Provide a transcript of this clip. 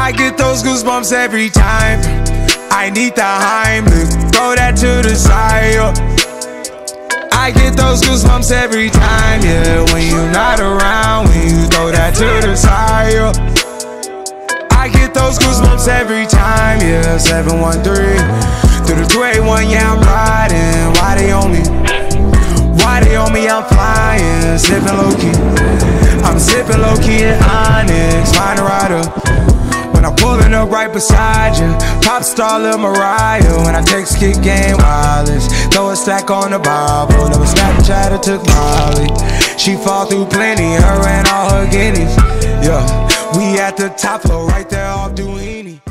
I get those goosebumps every time. I need the Heimlich, throw that to the side, yeah. I get those goosebumps every time, yeah. When you're not around, when you throw that to the side, yeah. I get those goosebumps every time, yeah. 713 through the 281, yeah, I'm riding. Why they on me? Why they on me? I'm flying, sipping low-key. I'm sipping low-key in Onyx, find a rider. When I'm pulling up right beside you, pop star Lil Mariah. When I text kick game wireless, throw a stack on the Bible. Never Snapchat or took Molly. She fall through plenty, her and all her guineas. Yeah, we at the top floor right there off Duini.